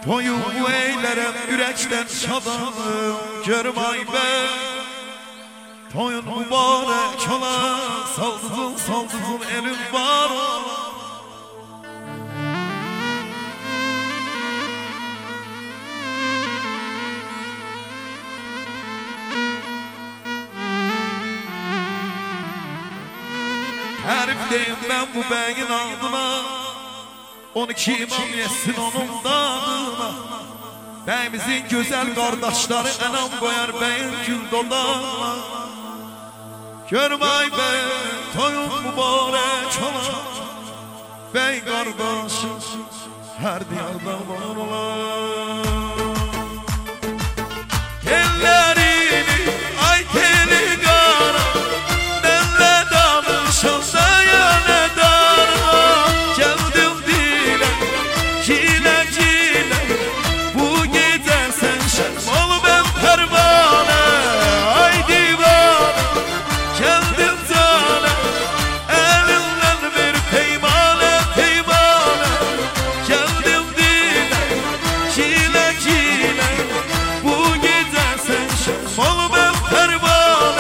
Toyumu eylerem yürekten şadanım görmay ben. Toyun mübarek ola, saldızın saldızın elim var. Herifteyim ben bu beyin adına, 12 imam yesin onun dadına. Beyimizin güzel kardeşleri enam koyar beyin gül dodağına. Görmay bey toyun mübarek ola, bey kardeşim her diyarda var ola. Ellerini ay teli kara, benle danışılsa ya ne darma. Geldim dile kile kile, bu gece sen şerm ol ben pervane. Ay divane geldim zane, elinden bir peymane peymane. Geldim dile kile kile, bu gece sen şerm ol ben pervane.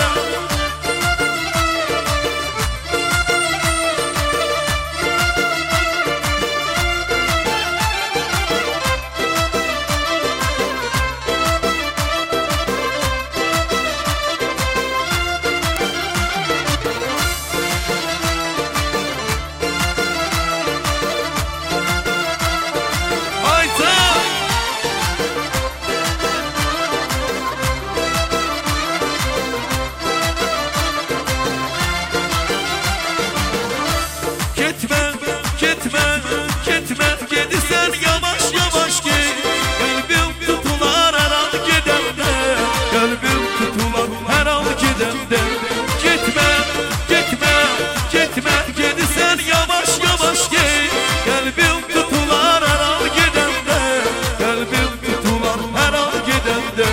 Gitme, gitme, gitme, gidisen yavaş yavaş git. Kalbim tutular her an gidende, kalbim tutular her an gidende. Gitme, gitme, gitme, gidisen yavaş yavaş git. Kalbim tutular her an gidende, kalbim tutular her an gidende.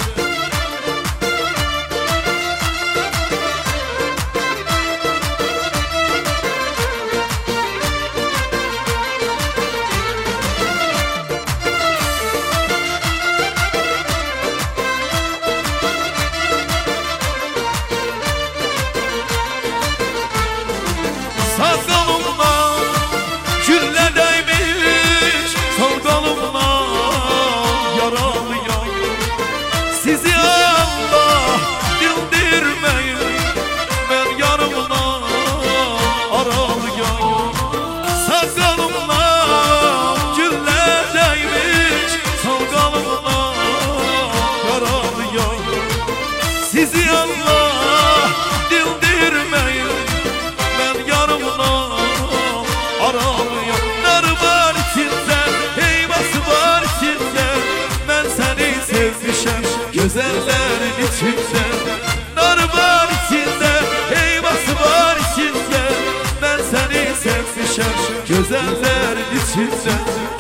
Sakalımla gülle değmiş, salkalımla yaralıyor. Sizi Allah bildirmeyin, ben yarımla aralıyor. Sakalımla gülle değmiş, salkalımla yaralıyor. Sizi Allah bildirmeyin, ben yarımla aralıyor. Nar var içinde, heyvası var içinde, ben seni sevmişim güzellerin içinde. Nar var içinde, heyvası var içinde, ben seni sevmişim güzellerin içinde.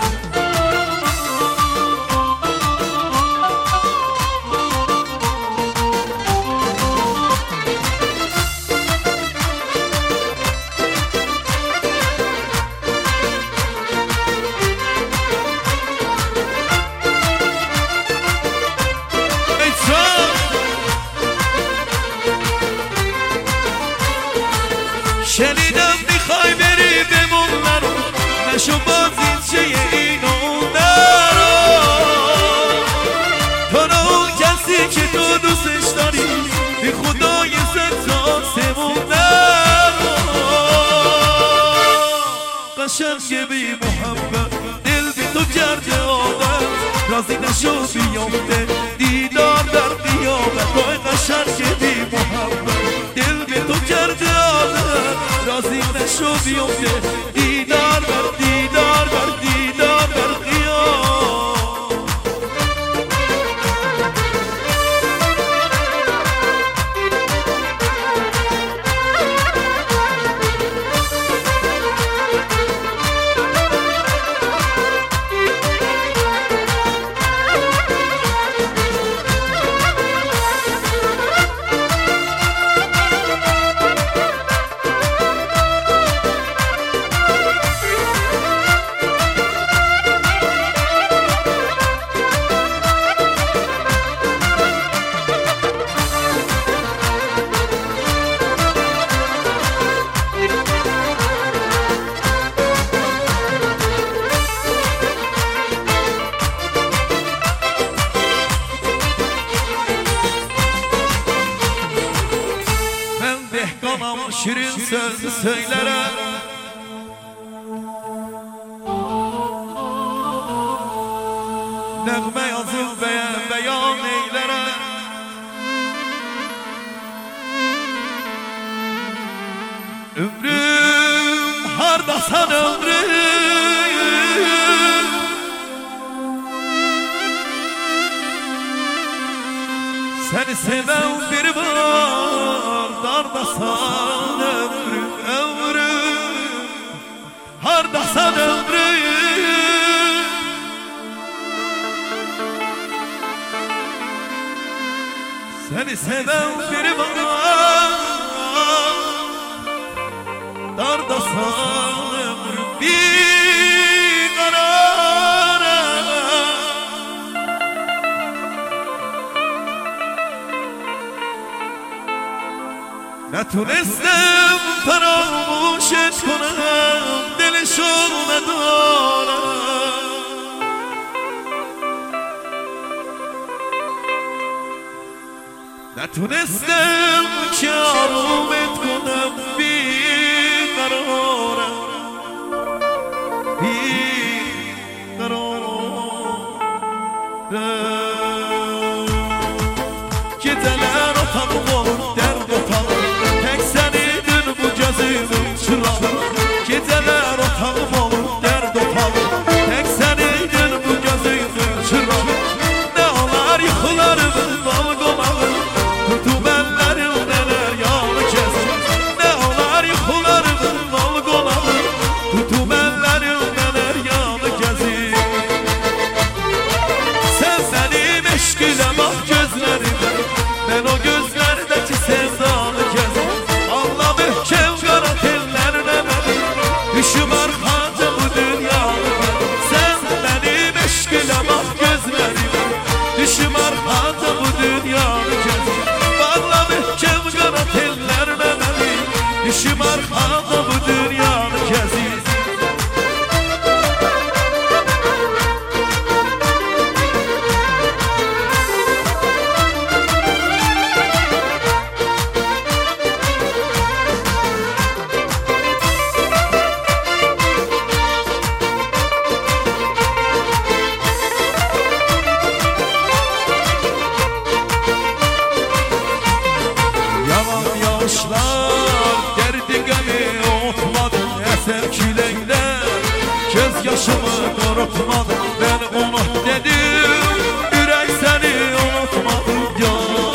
شنیدم میخوای بری بمون رو، نشو باز این چه این اون رو. تو رو اون کسی که تو دوستش داری، بی خدای زد آسمون رو. قشنگ بی محبت دل بی تو کرده آدم، رازی نشو بیامده دیدار در قیامت. وای قشنگ بی محبت دل بی تو کرده آدم، رازی نشو بیامده دیدار بر دیدار بر دیدار بر قیام. şirin söz söylerem. Nəğmə yazıb beyan eylərəm. Ömrüm hardasan ömrüm, seni seven biri var. Dardasan ömrüm, ömrüm, hardasan ömrüm, seni seven biri var. Dardasan ömrüm bir karara, نتونستم فراموشت کنم دلشو ندارم. نتونستم که آرومت کنم بیقرارم بیقرارم. Geceler otağım olur dert otağım, tek seniydin bu gözümün çırağı. Geceler otağım olur dert otağım, tek seniydin bu gözümün çırağı. Ne olar yıkılarımın bal konağı, tutup ellerim neler yağlı kesin. Ne olar yıkılarımın bal konağı, tutup ellerim neler yağlı kesin. Sen benim eşkile bak gözlerime, ben o gözlerdeki sevdalı gözüm. Allah mühkem kara tellerine beni, düşüm arkanca bu dünyalı beni. Sen benim eşkile bak gözlerime, düşüm arkanca bu dünyalı gözüm. Allah mühkem kara tellerine beni, düşüm arkanca bu dünyalı gözüm. Göz yaşımı korkmadı, ben unut dedim, yürek seni unutmadı ya.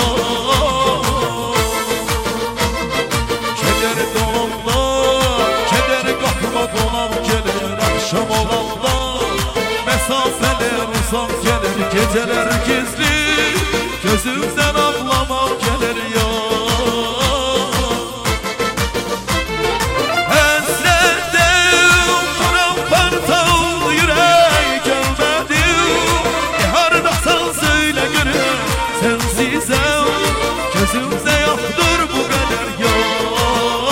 Keder dolumda, keder kapıma dolan gelir. Akşam olanda mesafeler uzak gelir. Geceler gizli, gözümden ağlamak gelir ya. Gözümde yoktur bu kadar yol.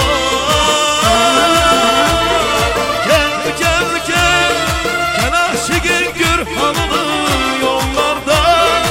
Gel gel gel, gel aşıkın gör halını yollarda.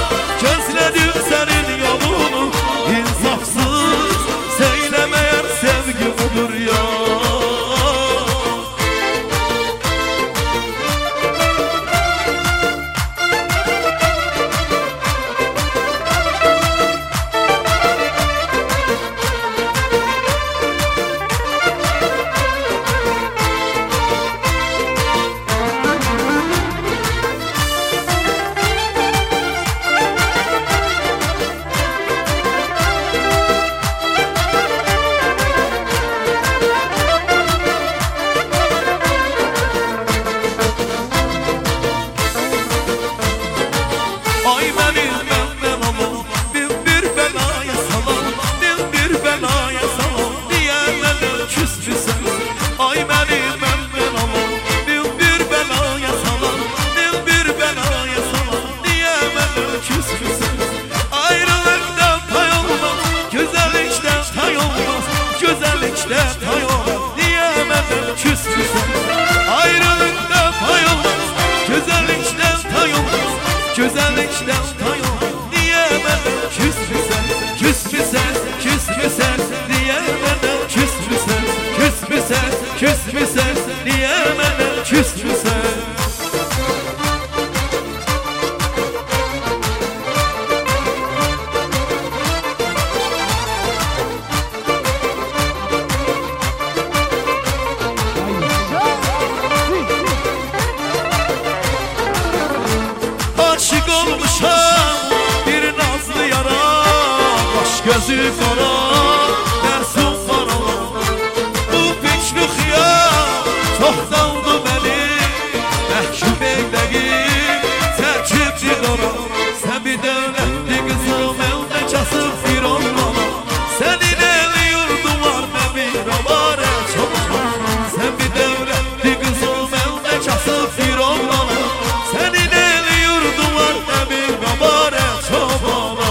gözü kara, dersin karalar. Bu fikri xiyal çok daldı beni, məhkum eyləyib çəkib digara. Sən bir dövlətli qızım, əldə kasıb fironlara. Sənin eli yurdun var, nə bir avarə çoban. Sən bir dövlətli qızım, əldə kasıb fironlara. Sənin eli yurdun var, nə bir avarə çobana.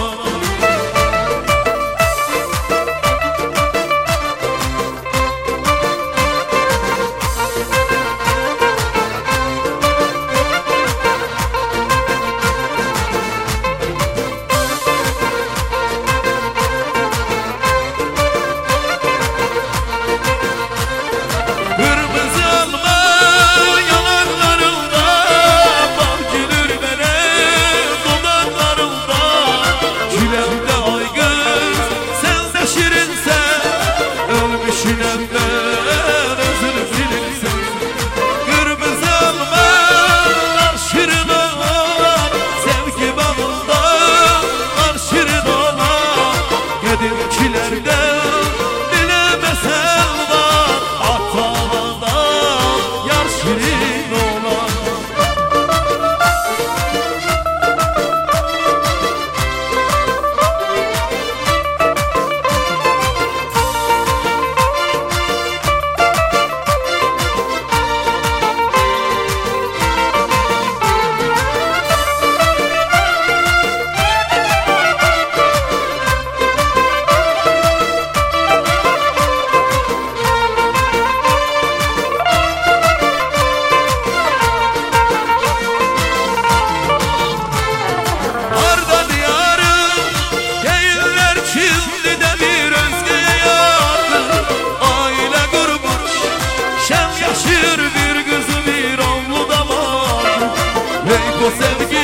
Bu sevgi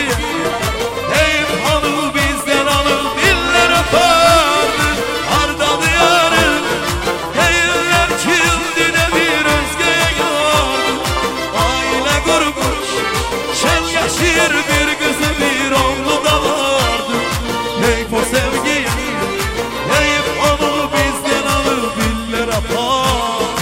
hep hanı bizden alır, diller apardı. Arda diyarı değiller kimdi de bir özgeye yardı. Aile kurmuş şen yaşır bir kızı, bir oğlu da vardı. Hey bu sevgi hep hanı bizden alır, diller apardı.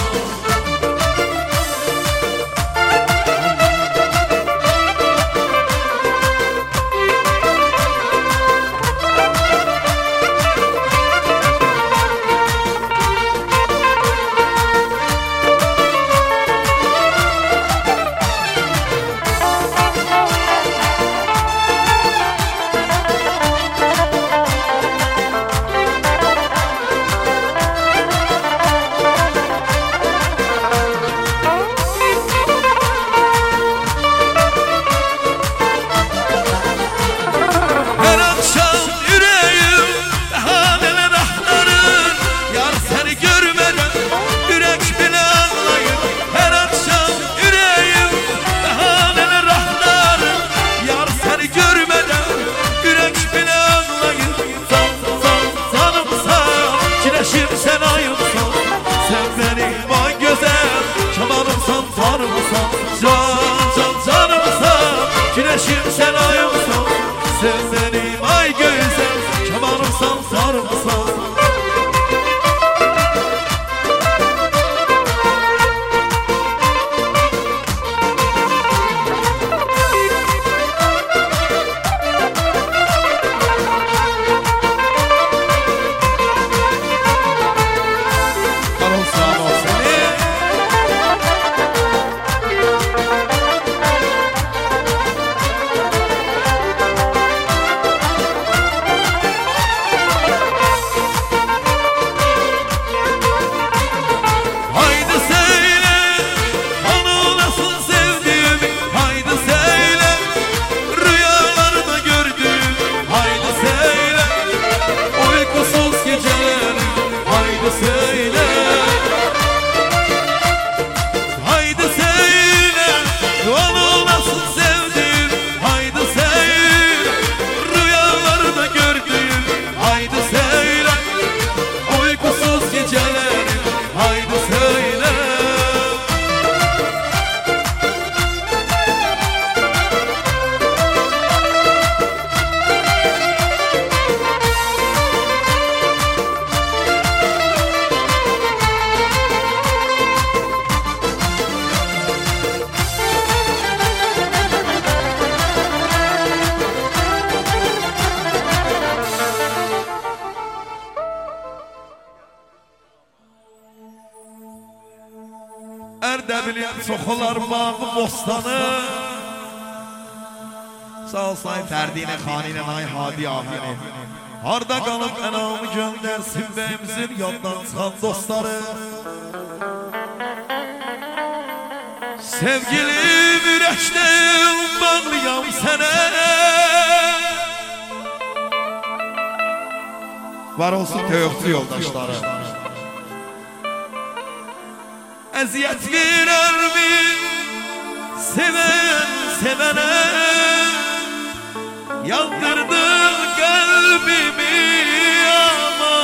Sen ayımsan, sen benim ay güzel, kemanımsan, tarımsan, canımsan. Güneşim sen ayımsan, sen benim ay güzel, kemanımsan, tarımsan. de bilim soxular bağı bostanı. Sağ ol say Ferdine Xanine Nay Hadi ahini. Harda qalıb ənamı göndərsin bəyimizin yaddan çıxan dostları. Sevgilim ürəkdən bağlıyam sənə. Var olsun töyöqçü yoldaşları. Əziyyət verərmi sevən sevənə. Yandırdın kalbimi ama.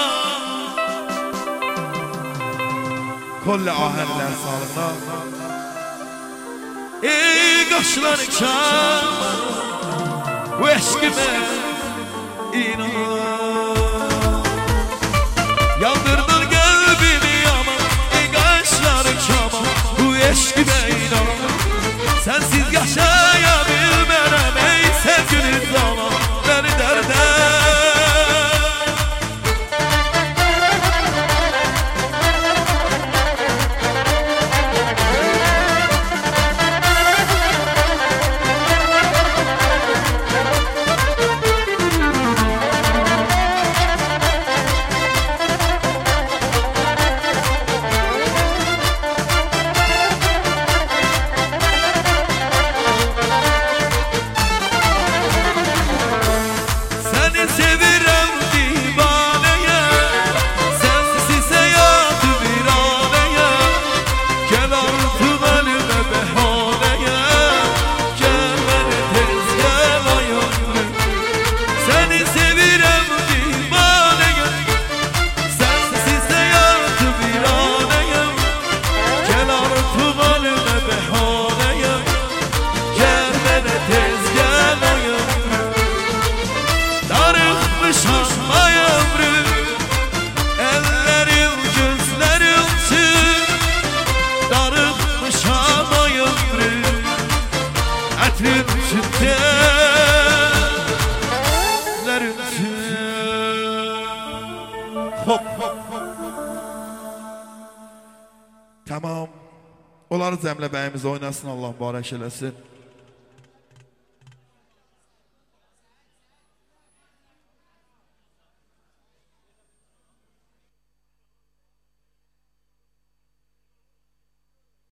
Kolle ahenler sağlığına. Ey kaşlar çam, bu eşkime inan. Yandırdın kalbimi ama. Ey kaşlar çam, bu eşkime inan. Sensiz yaşayabilmem ey sevgili zaman. Beni derde. Tamam. Onları Cəmlə bəyimiz oynasın, Allah mübarək eləsin.